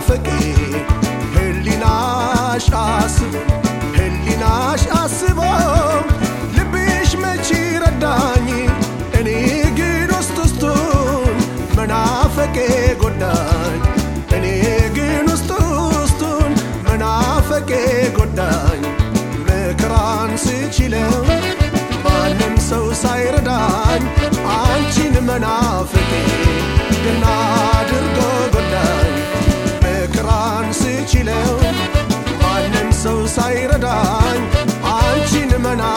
መናፈቄ ህሊናሽ አስቦ ልብሽ መቼ ረዳኝ እኔ ግን ውስጡን መናፈቄ ጎዳኝ እኔ ግን ውስጡን መናፈቄ ጎዳኝ መከራን ስችለው ማንም ሰው ሳይረዳኝ አንቺን መናፈቄ ገና አድርጎ ጎዳኝ መከራን ስችለው ማንም ሰው ሳይረዳኝ አንቺን መናፈቄ